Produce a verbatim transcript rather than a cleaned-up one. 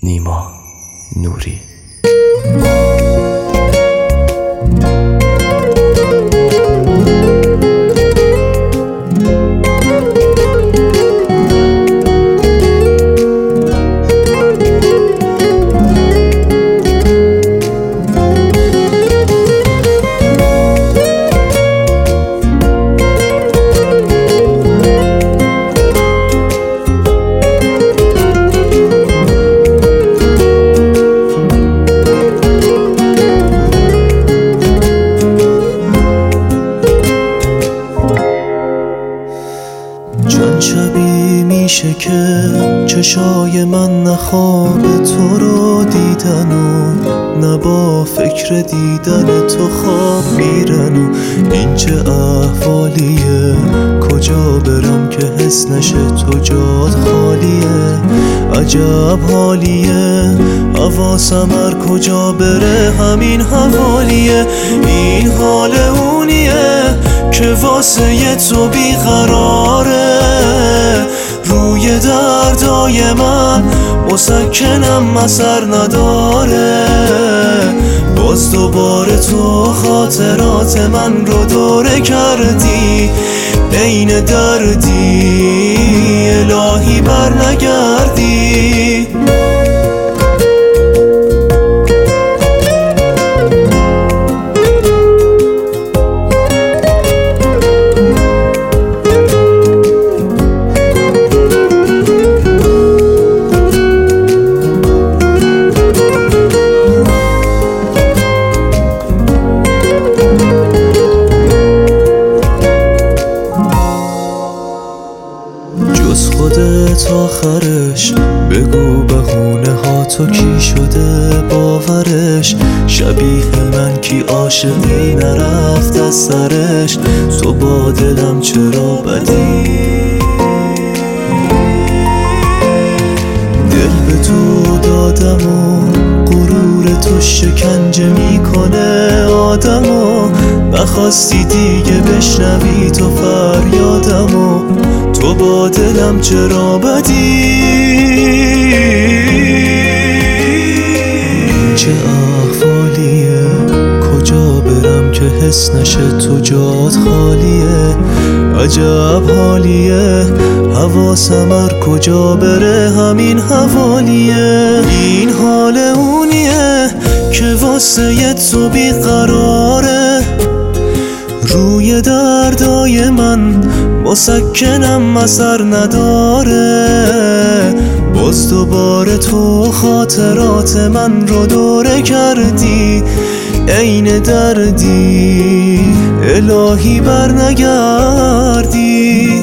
نیما نوری. چند شبی میشه که چشای من نه خواب تو رو دیدن و نه با فکر دیدن تو خواب میرن و این چه احوالیه، کجا برم که حس نشه تو جات خالیه، عجب حالیه، حواسم هر کجا بره همین حوالیه، این حال اونیه که واسه تو بیقراره، روی دردای من مسکنم اثر نداره، باز دوباره تو خاطرات من رو دوره کردی، عین دردی الهی بر نگردی. جز خودت آخرش بگو بهونه ها تو کی شده باورش، شبیه من کی عاشقی نرفت از سرش، تو با دلم چرا بدی، دل به تو دادم و غرور تو شکنجه میکنه آدمو، نخواستی دیگه بشنوی تو فریادمو، تو با دلم چرا بدی، چه احوالیه، کجا برم که حس نشه تو جات خالیه، عجب حالیه، حواسم هر کجا بره همین حوالیه، این حال اونیه که واسه تو بیقراره، روی دردای من مسکنم اثر نداره، باز دوباره تو خاطرات من رو دوره کردی، عین دردی الهی بر نگردی.